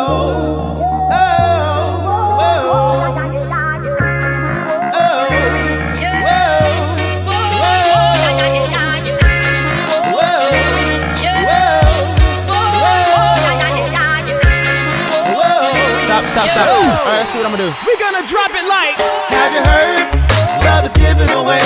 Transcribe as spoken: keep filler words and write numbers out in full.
Stop, stop. Alright, let's see what I'm gonna do. We're gonna drop it like, have you heard? Love is given away.